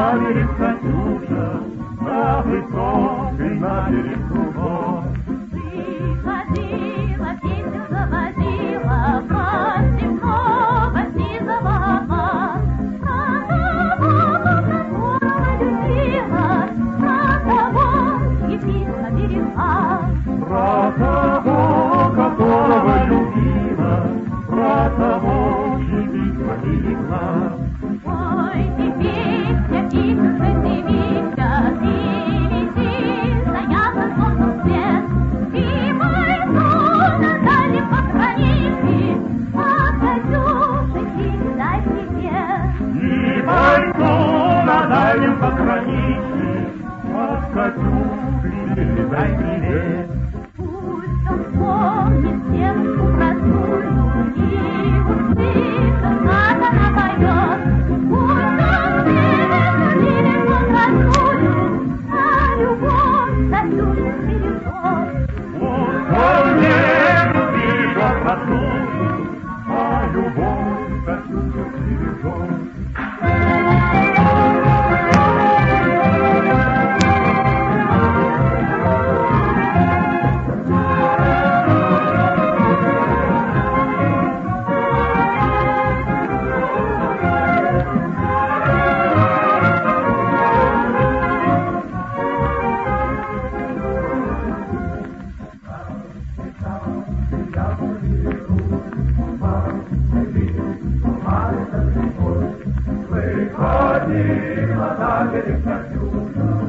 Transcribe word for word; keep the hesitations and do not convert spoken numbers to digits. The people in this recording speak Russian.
Заверит Катюша на высокой набережной Лугов. Выходила, песню заводила, пастевного сизого. Про того, которого любила, про того и письма берегла. Про того, которого любила, про того и письма берегла. Ой, ты песня, пишется, ты Витя, ты лети, стоят солнцем свет. И пойду на дальнем похороните, а Катюша, передай привет. И пойду на дальнем похороните, а Катюше передай привет. Пусть он помнит девушку простую и услышит, как она поет. Пусть он видит, он танцует, а любовь Катюша бережет. Пусть он верит, бережет простую, а любовь Катюша бережет. Выходила на берег Катюша,